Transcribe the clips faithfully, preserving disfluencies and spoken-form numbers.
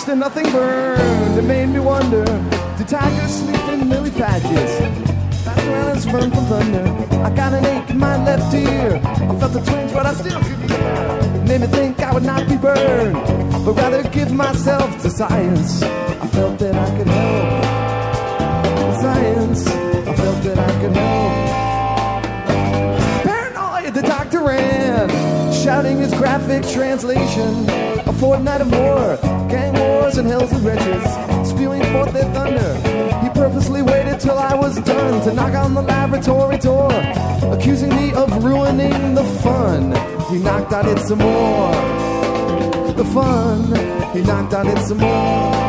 next to nothing burned. It made me wonder, do tigers sleep in lily patches? That's around and run from thunder. I got an ache in my left ear. I felt the twinge, but I still could hear. Made me think I would not be burned, but rather give myself to science. I felt that I could help. Science, I felt that I could help. Paranoid, the doctor ran, shouting his graphic translation. A fortnight of war, gang wars and hells and wretches, spewing forth their thunder. He purposely waited till I was done to knock on the laboratory door, accusing me of ruining the fun. He knocked on it some more. The fun, he knocked on it some more.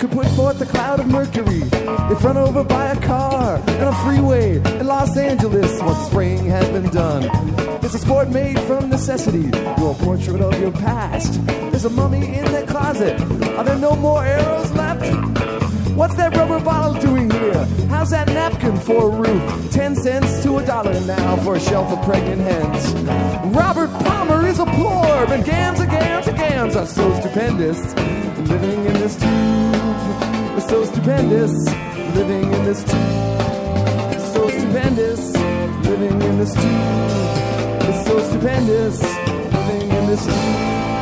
could put forth a cloud of mercury if run over by a car on a freeway in Los Angeles once spraying has been done. It's a sport made from necessity, your portrait of your past. There's a mummy in that closet. Are there no more arrows left? What's that rubber bottle doing here? How's that napkin for a roof? Ten cents to a dollar now for a shelf of pregnant hens. Robert Palmer is a plorb, and gams and gams and gams are so stupendous. Living in this tube is so stupendous. Living in this tube is so stupendous. Living in this tube is so stupendous. Living in this tube.